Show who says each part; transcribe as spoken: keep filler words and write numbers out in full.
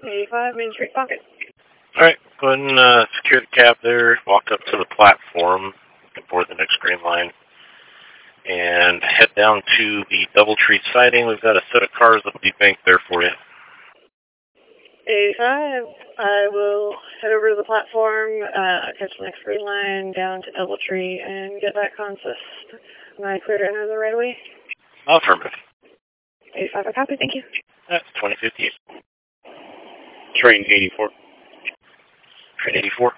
Speaker 1: eighty-five Main Street Pocket.
Speaker 2: Alright, go ahead and uh, secure the cab there, walk up to the platform, board the next green line, and head down to the Doubletree siding. We've got a set of cars that will be banked there for you.
Speaker 1: eighty-five, I will head over to the platform, uh, catch the next green line down to Doubletree, and get back consist. Am I clear to enter the right away?
Speaker 2: Affirmative.
Speaker 1: eighty-five, I copy, thank you.
Speaker 2: That's twenty fifty-eight.
Speaker 3: Train eighty-four.
Speaker 2: Train eighty-four.